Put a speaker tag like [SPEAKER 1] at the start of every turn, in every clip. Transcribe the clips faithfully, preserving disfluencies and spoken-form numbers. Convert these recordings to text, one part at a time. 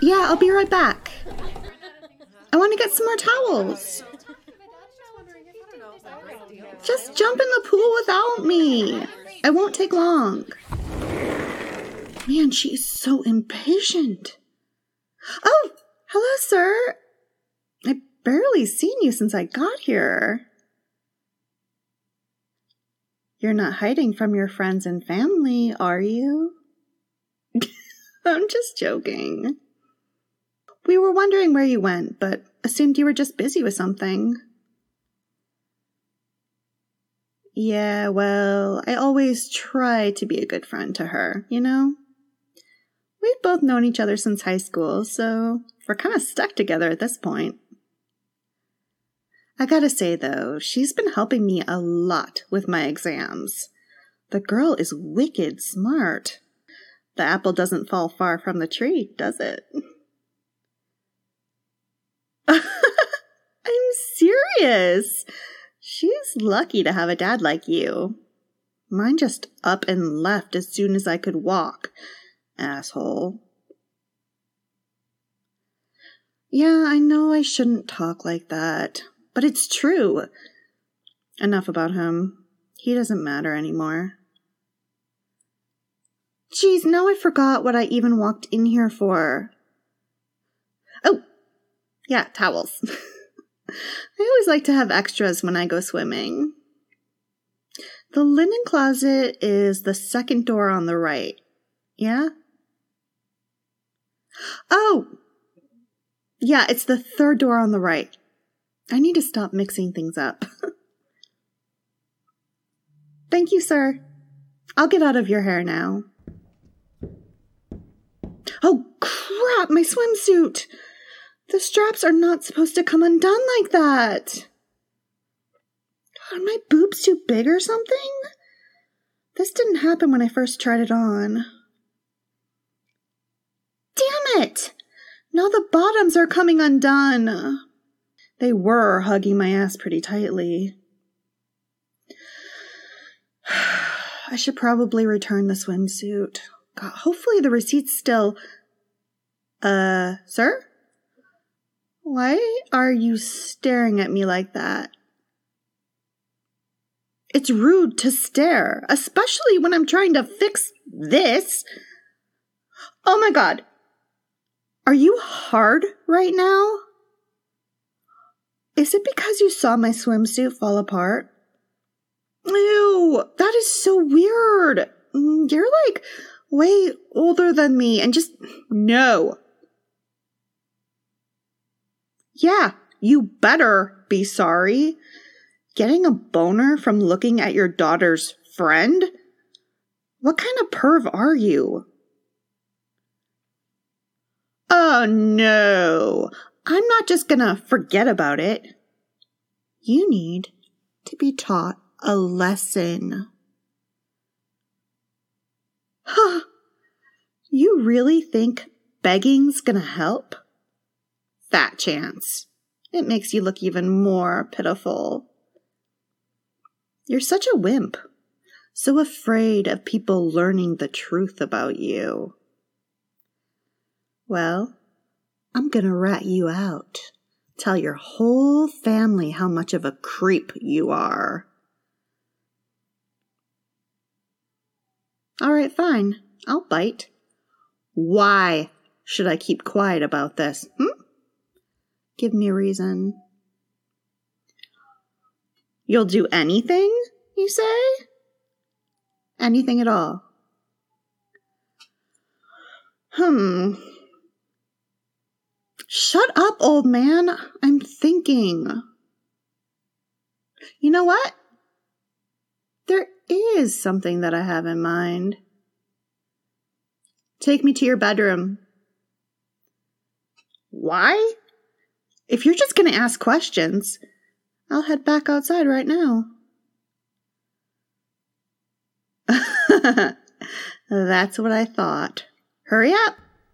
[SPEAKER 1] Yeah, I'll be right back. I want to get some more towels. Just jump in the pool without me. It won't take long. Man, she is so impatient. Oh, hello, sir. I've barely seen you since I got here. You're not hiding from your friends and family, are you? I'm just joking. We were wondering where you went, but assumed you were just busy with something. Yeah, well, I always try to be a good friend to her, you know? We've both known each other since high school, so we're kind of stuck together at this point. I gotta say, though, she's been helping me a lot with my exams. The girl is wicked smart. The apple doesn't fall far from the tree, does it? I'm serious. She's lucky to have a dad like you. Mine just up and left as soon as I could walk. Asshole. Yeah, I know I shouldn't talk like that, but it's true. Enough about him. He doesn't matter anymore. Geez, now I forgot what I even walked in here for. Oh, yeah, towels. I always like to have extras when I go swimming. The linen closet is the second door on the right. Yeah? Oh! Yeah, it's the third door on the right. I need to stop mixing things up. Thank you, sir. I'll get out of your hair now. Oh, crap, my swimsuit! The straps are not supposed to come undone like that. Are my boobs too big or something? This didn't happen when I first tried it on. Damn it! Now the bottoms are coming undone. They were hugging my ass pretty tightly. I should probably return the swimsuit. God, hopefully the receipt's still... Uh, sir? Why are you staring at me like that? It's rude to stare, especially when I'm trying to fix this. Oh my God. Are you hard right now? Is it because you saw my swimsuit fall apart? Ew, that is so weird. You're like way older than me and just no. Yeah, you better be sorry. Getting a boner from looking at your daughter's friend? What kind of perv are you? Oh no, I'm not just gonna forget about it. You need to be taught a lesson. Huh, you really think begging's gonna help? Fat chance. It makes you look even more pitiful. You're such a wimp, so afraid of people learning the truth about you. Well, I'm gonna rat you out. Tell your whole family how much of a creep you are. All right, fine. I'll bite. Why should I keep quiet about this? Hmm? Give me a reason. You'll do anything, you say? Anything at all? Hmm. Shut up, old man. I'm thinking. You know what? There is something that I have in mind. Take me to your bedroom. Why? If you're just going to ask questions, I'll head back outside right now. That's what I thought. Hurry up.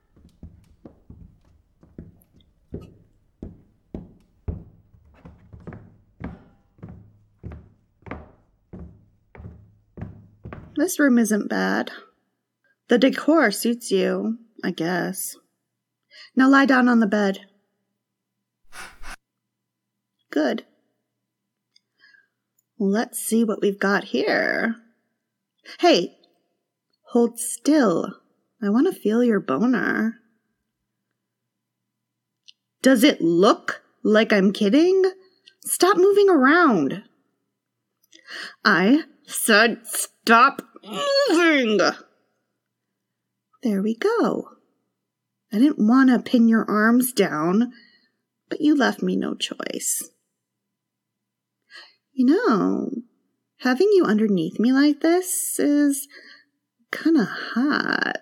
[SPEAKER 1] This room isn't bad. The decor suits you, I guess. Now lie down on the bed. Good. Let's see what we've got here. Hey, hold still. I want to feel your boner. Does it look like I'm kidding? Stop moving around. I said stop moving. There we go. I didn't want to pin your arms down, but you left me no choice. You know, having you underneath me like this is kind of hot.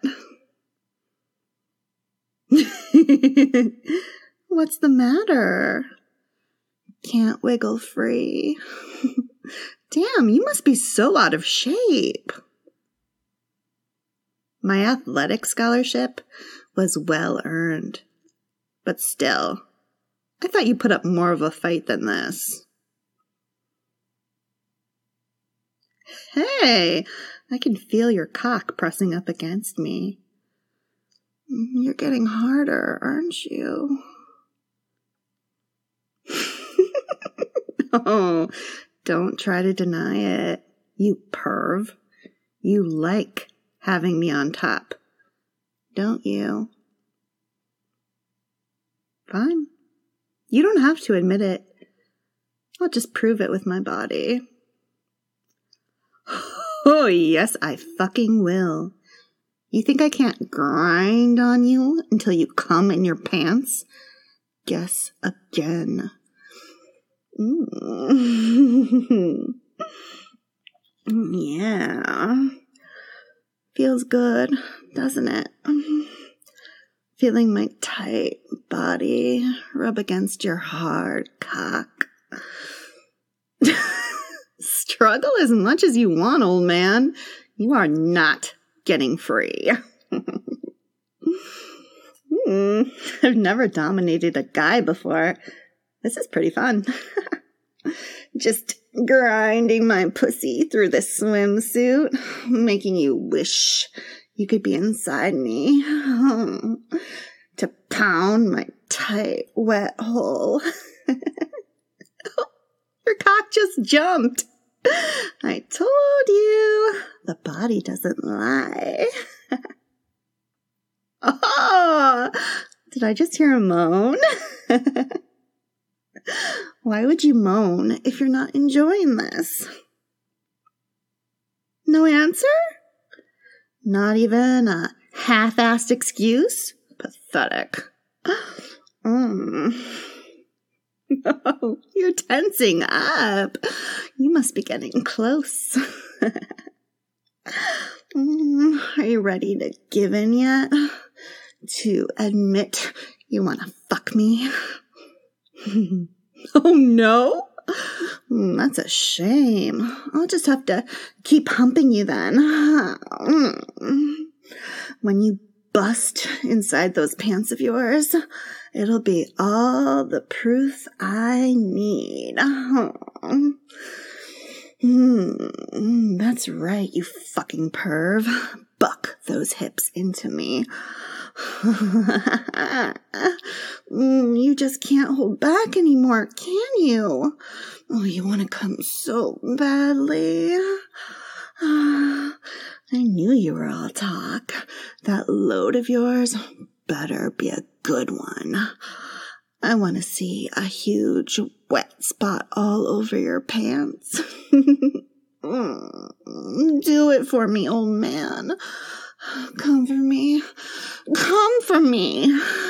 [SPEAKER 1] What's the matter? Can't wiggle free. Damn, you must be so out of shape. My athletic scholarship was well earned. But still, I thought you put up more of a fight than this. Hey, I can feel your cock pressing up against me. You're getting harder, aren't you? Oh, don't try to deny it, you perv. You like having me on top, don't you? Fine. You don't have to admit it. I'll just prove it with my body. Oh, yes, I fucking will. You think I can't grind on you until you come in your pants? Guess again. Mm. Yeah. Feels good, doesn't it? Feeling my tight body rub against your hard cock. Struggle as much as you want, old man. You are not getting free. hmm, I've never dominated a guy before. This is pretty fun. Just grinding my pussy through the swimsuit, making you wish you could be inside me to pound my tight, wet hole. Your cock just jumped. I told you, the body doesn't lie. Oh, did I just hear a moan? Why would you moan if you're not enjoying this? No answer? Not even a half-assed excuse? Pathetic. Mm. No, you're tensing up. You must be getting close. mm, are you ready to give in yet? To admit you want to fuck me? Oh, no? Mm, that's a shame. I'll just have to keep humping you then. Mm. When you bust inside those pants of yours, it'll be all the proof I need. Mm, that's right, you fucking perv. Buck those hips into me. You just can't hold back anymore, can you? Oh, you want to come so badly. I knew you were all talk. That load of yours better be a good one. I want to see a huge wet spot all over your pants. Do it for me, old man. Come for me. Come for me.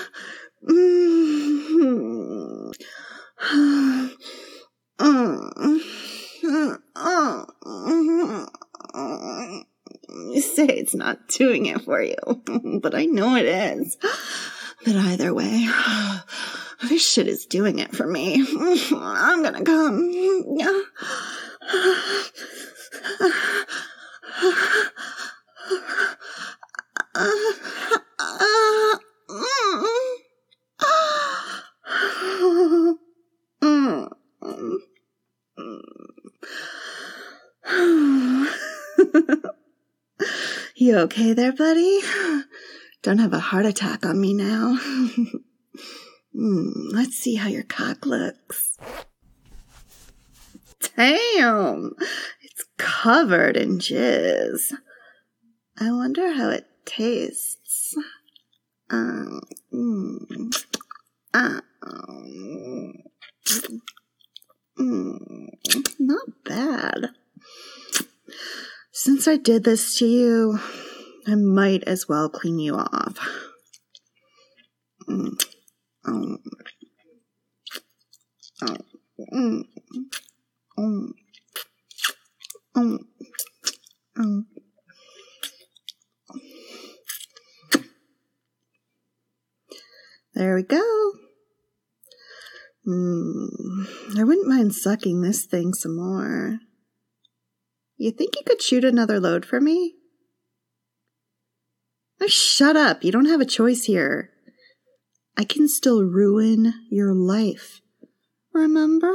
[SPEAKER 1] You say it's not doing it for you, but I know it is. But either way, this shit is doing it for me. I'm gonna come. You okay there, buddy? Don't have a heart attack on me now. mm, let's see how your cock looks. Damn, it's covered in jizz. I wonder how it tastes. Um, mm, uh, um, mm, not bad. Since I did this to you, I might as well clean you off. Mm, um, um, mm, um, um, um. There we go. Mm, I wouldn't mind sucking this thing some more. You think you could shoot another load for me? Oh, shut up. You don't have a choice here. I can still ruin your life. Remember?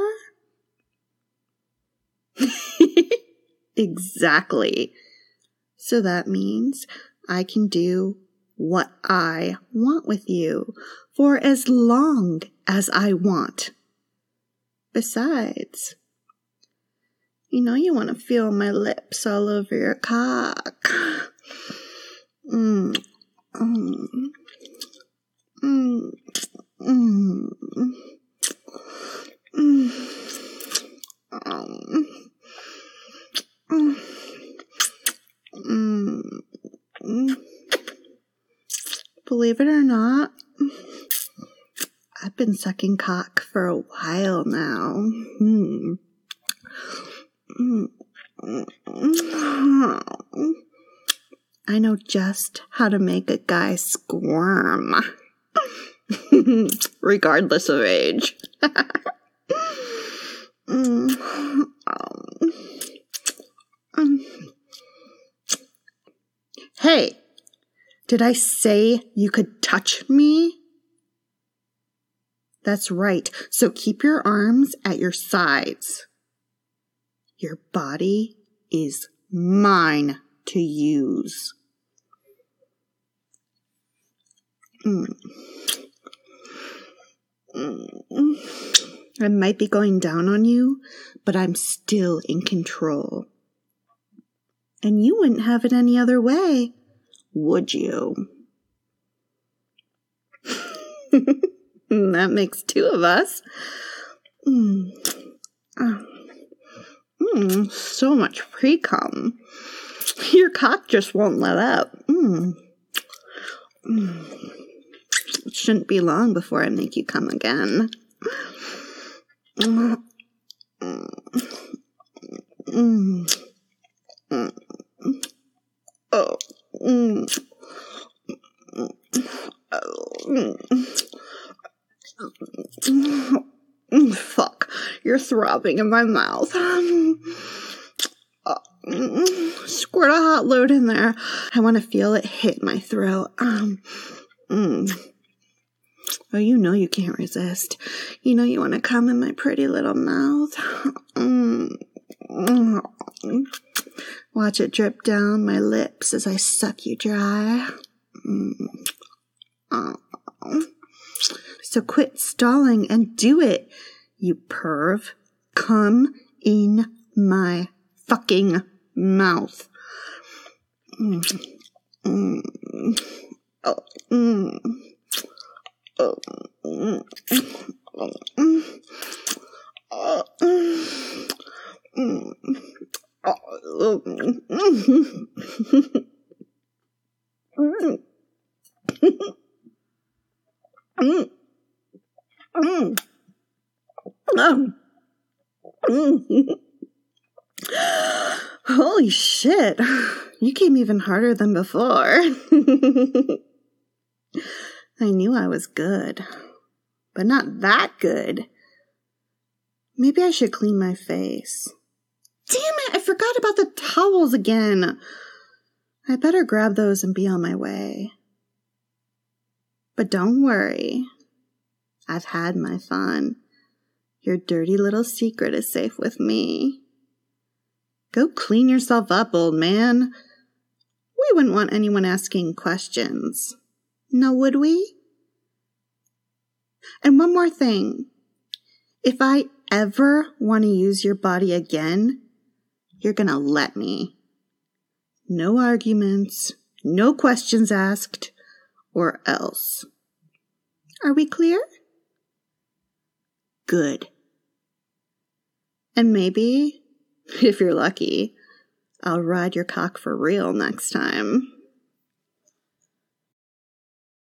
[SPEAKER 1] Exactly. So that means I can do what I want with you for as long as I want. Besides, you know you want to feel my lips all over your cock. Mm. Mm. Mm. Mm. Mm. Um. Mm. Mm. Believe it or not, I've been sucking cock for a while now. Hmm. I know just how to make a guy squirm, regardless of age. Hey, did I say you could touch me? That's right. So keep your arms at your sides. Your body is mine to use. Mm. Mm. I might be going down on you, but I'm still in control. And you wouldn't have it any other way, would you? That makes two of us. Mm. Uh. Mm, so much pre-cum. Your cock just won't let up. Mm. Mm. It shouldn't be long before I make you come again. Mm. Mm. Mm. Oh. Mm. Oh. Mm. Fuck, you're throbbing in my mouth. Um, uh, mm, squirt a hot load in there. I want to feel it hit my throat. Um, mm. Oh, you know you can't resist. You know you want to come in my pretty little mouth. Mm. Mm. Watch it drip down my lips as I suck you dry. Mm. Oh. So quit stalling and do it, you perv. Come in my fucking mouth. Mm. Mm. Oh. Mm. Oh. Mm. Oh. Mm. Oh. Mm. Oh. Mm. Mm. Mm. Um. Mm. Holy shit. You came even harder than before. I knew I was good, but not that good. Maybe I should clean my face. Damn it, I forgot about the towels again. I better grab those and be on my way. But don't worry. I've had my fun. Your dirty little secret is safe with me. Go clean yourself up, old man. We wouldn't want anyone asking questions. Now, would we? And one more thing. If I ever want to use your body again, you're going to let me. No arguments, no questions asked, or else. Are we clear? Good. And maybe, if you're lucky, I'll ride your cock for real next time.